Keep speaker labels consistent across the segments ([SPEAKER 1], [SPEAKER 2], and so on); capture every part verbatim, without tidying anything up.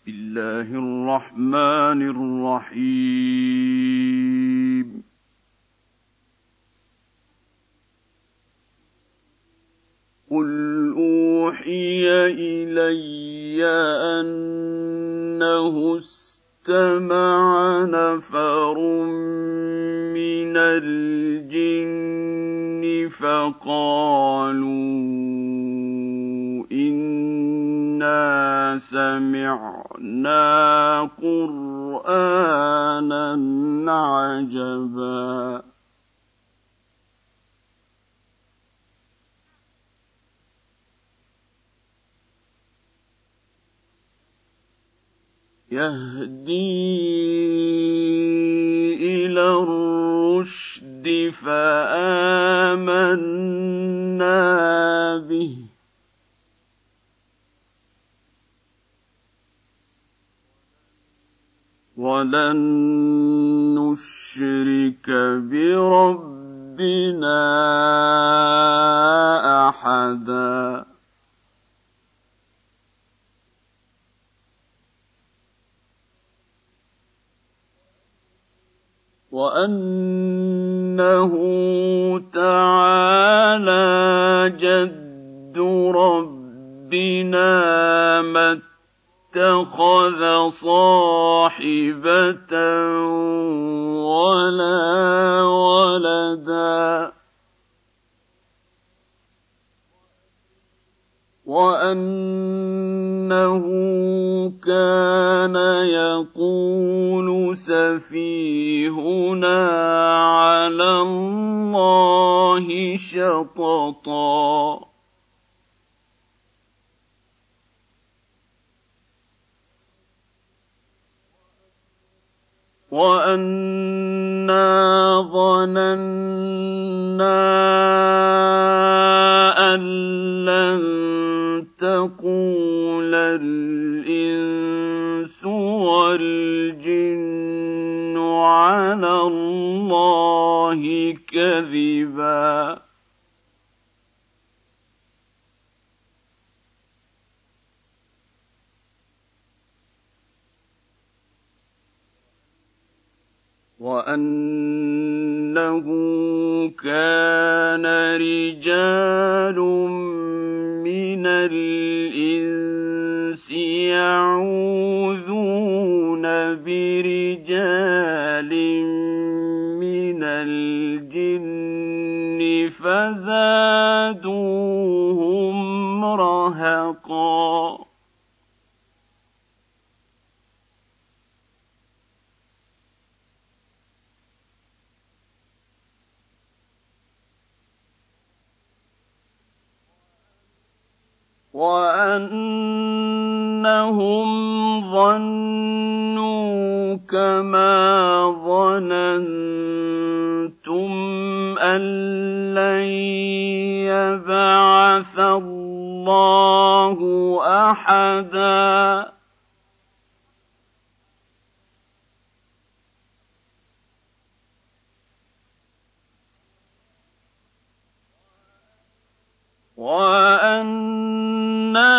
[SPEAKER 1] بسم الله الرحمن الرحيم قل أوحي إلي أنه استمع نفر من الجن فقالوا إنا سمعنا قرآنا عجبا يهدي إلى الرشد فآمنا به ولن نشرك بربنا أحدا وأنه تعالى جد ربنا ما اتخذ صاحبة ولا ولدا وأنه كان يقول سفيهنا على الله شططا وأنا ظننا أن لن تقول الإنس والجن على الله كذبا وأنه كان رجال من الإنس يعوذون برجال من الجن فزادوهم رهقا وأنهم ظنوا كما ظننتم أن لن يبعث الله أحدا وأنا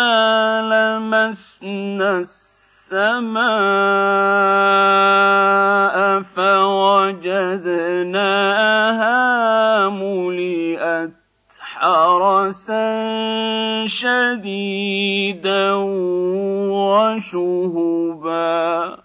[SPEAKER 1] لمسنا السماء فوجدناها ملئت حرسا شديدا وشهبا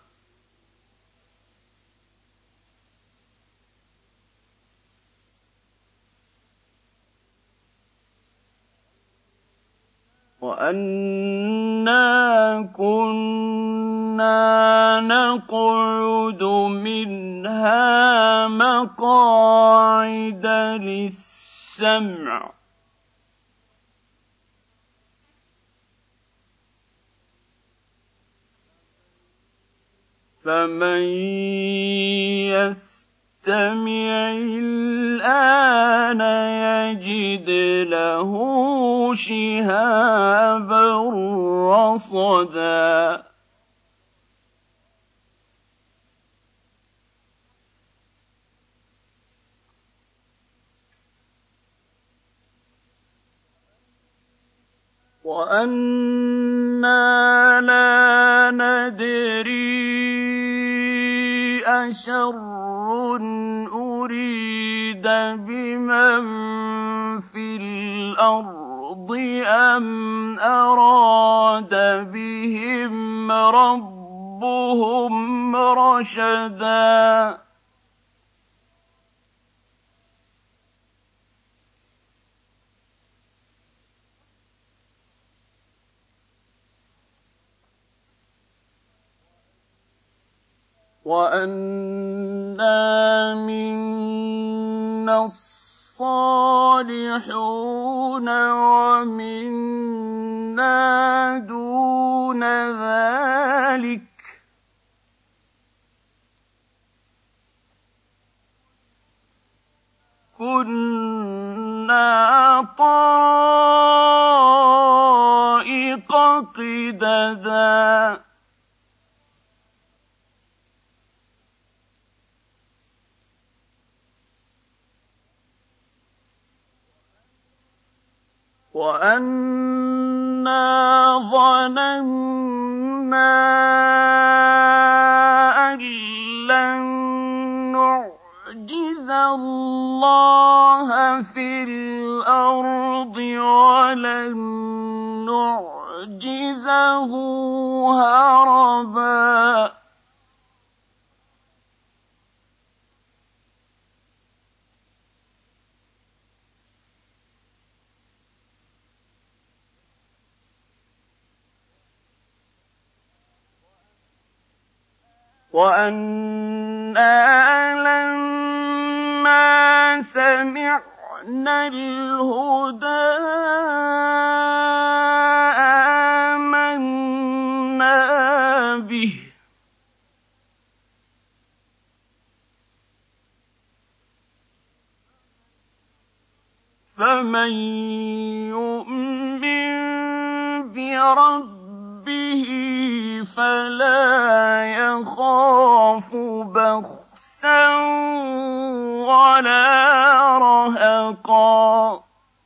[SPEAKER 1] وأنا كنا نقعد منها مقاعد للسمع فمن يستمع الآن يجد له شهابا رصدا وأنا لا ندري أشر أريد بمن في الأرض أم أراد بهم ربهم رشدا وَأَنَّا مِنَّا الصَّالِحُونَ وَمِنَّا دُونَ ذَلِكَ ۖ كُنَّا طَرَائِقَ قِدَدًا وَأَنَّا ظَنَنَّا أَن لَّن نُّعْجِزَ اللَّهَ فِي الْأَرْضِ وَلَن نُّعْجِزَهُ هَرَبًا وَأَنَّا لَمَّا سَمِعْنَا الْهُدَىٰ آمَنَّا بِهِ ۖ فَمَن يُؤْمِن بِرَبِّهِ فَلَا يَخَافُ بَخْسًا وَلَا رَهَقًا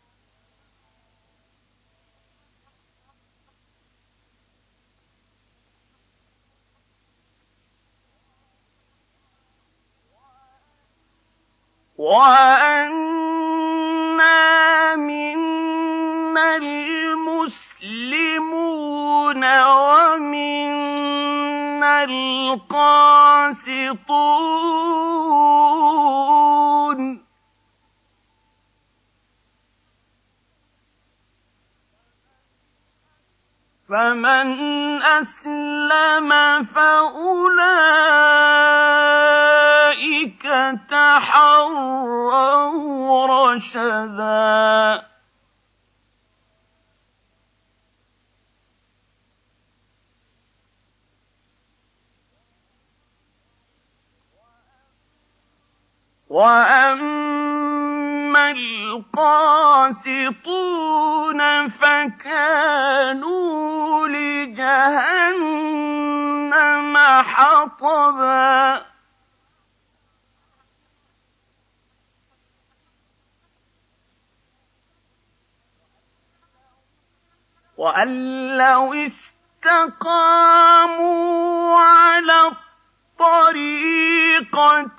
[SPEAKER 1] وَأَنَّا مِنَّا الْمُسْلِمُونَ وَمِنَّا الْقَاسِطُونَ ۖ فَمَنْ أَسْلَمَ فَأُولَٰئِكَ تَحَرَّوْا رَشَدًا وَأَمَّا الْقَاسِطُونَ فَكَانُوا لِجَهَنَّمَ حَطَبًا وَأَن لَّوْ اسْتَقَامُوا عَلَى الطَّرِيقَةِ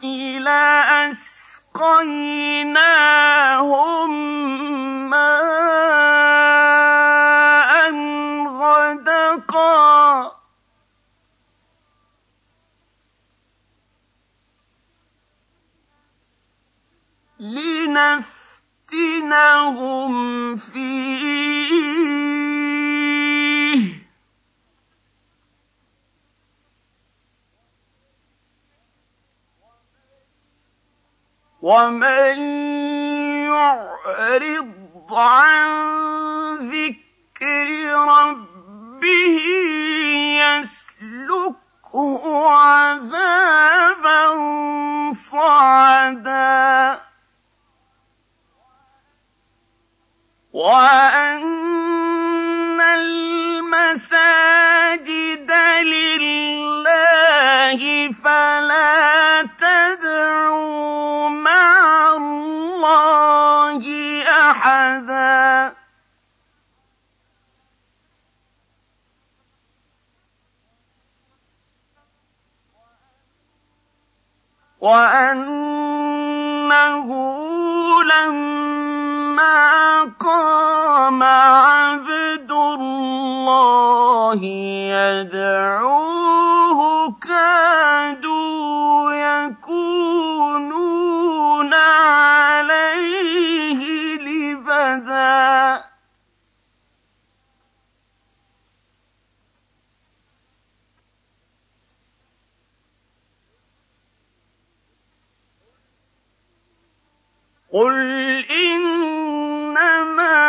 [SPEAKER 1] لَأَسْقَيْنَاهُم مَّاءً غَدَقًا لِّنَفْتِنَهُمْ فِيهِ ۚ وَمَن يُعْرِضْ عَن ذِكْرِ رَبِّهِ يَسْلُكْهُ عَذَابًا صَعَدًا وَأَنَّ الْمَسَاجِدَ لِلَّهِ فَلَا تَدْعُوا مَعَ اللَّهِ أَحَدًا وأنه لما قام عبد الله يدعوه كادوا يكونون عليه لبدا قل إنما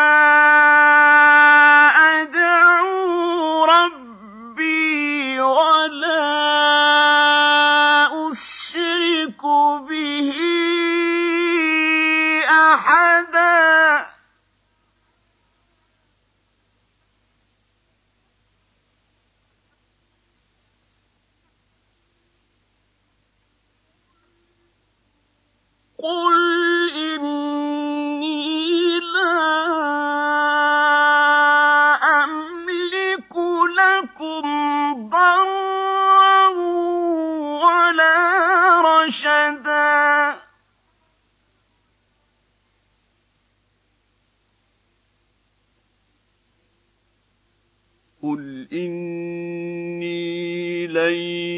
[SPEAKER 1] أدعو ربي ولا أشرك به أحدا قل إني لا أملك لكم ضرا ولا رشدا قل إني لن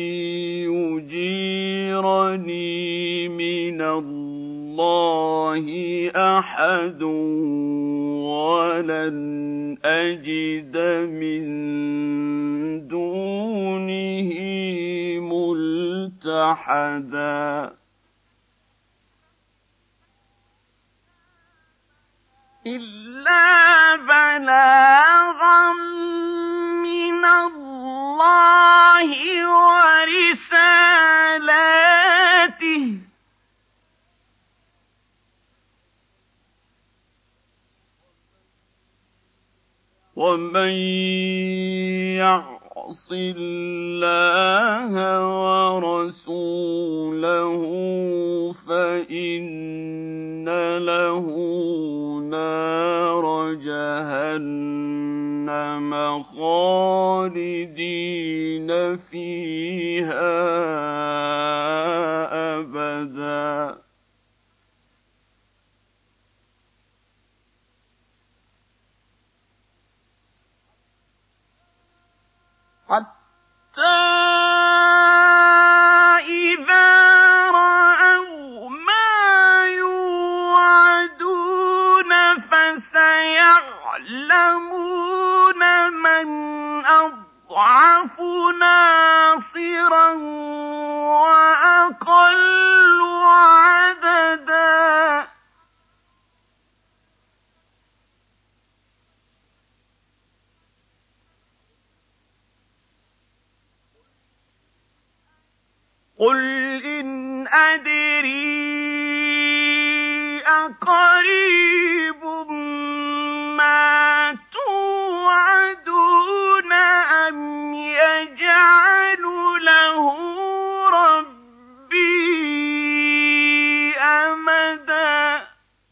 [SPEAKER 1] يجيرني من الله أحد ولن أجد من دونه ملتحدا إلا بلاغا من الله ورسالاته ومن يعص الله ورسوله فإن له نار جهنم خالدين فيها أبدا حتى إذا رأوا ما يوعدون فسيعلمون من أضعف ناصرا وأقل عددا قل إن أدري أقريب ما توعدون أم يجعل له ربي أمدا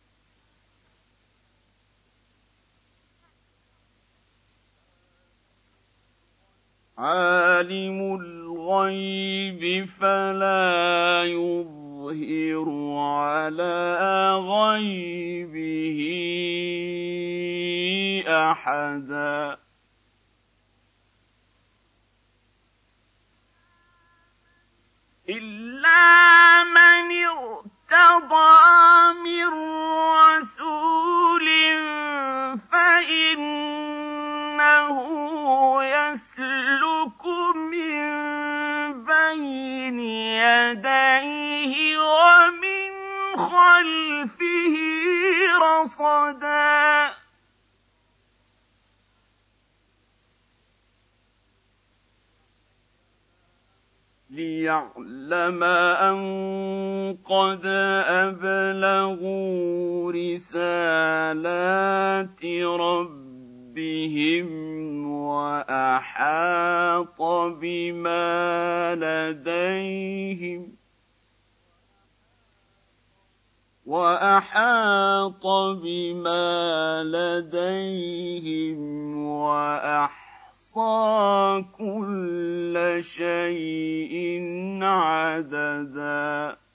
[SPEAKER 1] عالم الغيب فلا يظهر على غيبه أحدا إلا من ارتضى من رسول فإنه يسلك من بين يديه ومن خلفه رصدا ليعلم أن قد أبلغوا رسالات ربهم وأحاط بما لديهم وأحاط بما لديهم وأحصى كل شيء عددا